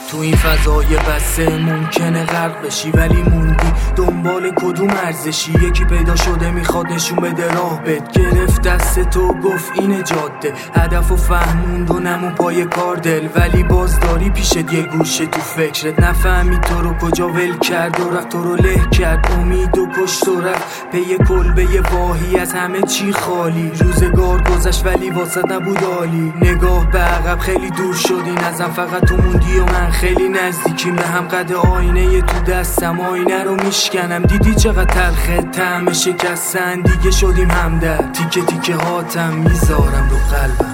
تو این فضای بسته ممکنه غرق بشی، ولی موندی دنبال کدوم ارزشی. یکی پیدا شده میخواد نشون بده راه بد، گرفت دست تو گفت این جاده، هدف و فهموند و نمون پای کار دل. ولی باز داری پیشت یه گوشه تو فکرت، نفهمی تو رو کجا ول کرد و رفت تو رو له کرد. امید و کشت و رفت پی کلبه واهی، از همه چی خالی. روزگار گذشت ولی واسه نبود عالی. نگاه به عقب خیلی دور شدی نزم، فقط تو موندی و من خیلی نزدیکیم به هم. قد آینه تو دستم، آینه رو میشکنم. دیدی چقدر تلخه طعم شکستن، دیگه شدیم همدرد. تیکه تیکه هاتم میذارم رو قلبم.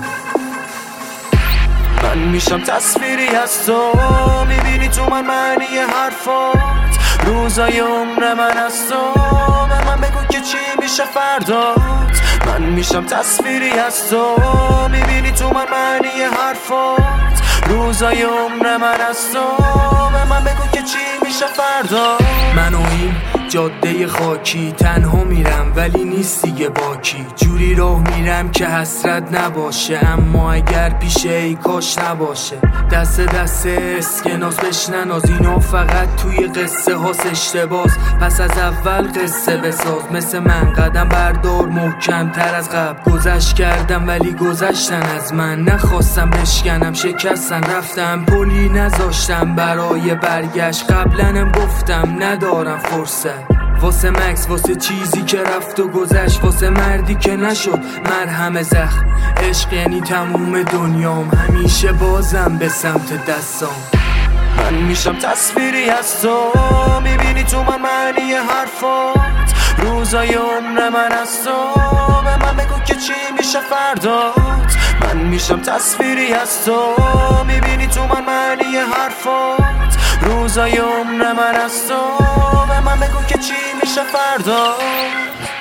من میشم تصویری از تو، میبینی تو من معنی حرفات. روزای عمر من از تو، به من بگو که چی میشه فردات. من میشم تصویری از تو، میبینی تو من معنی حرفات. روزای عمر من از تو، به من بگو که چی میشه فردا. من و این جاده خاکی تنها میرم ولی نیست دیگه باکی. جوری راه میرم که حسرت نباشه، اما اگر پیشه ای کاش نباشه. دست دست اسکناس بشنناز، اینا فقط توی قصه هاست اشتباس. پس از اول قصه بساز، مثل من قدم بردار محکم تر از قبل. گذشت کردم ولی گذشتن از من، نخواستم بشکنم شکستن رفتم. پلی نذاشتم برای برگشت، قبلنم گفتم ندارم فرصت. واسه مکس، واسه چیزی که رفت و گذشت، واسه مردی که نشد مرهم زخم. عشق یعنی تموم دنیام، همیشه بازم به سمت دستام. من میشم تصویری از تو، میبینی تو من معنی حرفات. روزای عمر من از تو، به من بگو که چی میشه فردات. من میشم تصویری از تو، میبینی تو من معنی حرفات. روزای عمر من از تو، به من بگو که چی میشه فردا.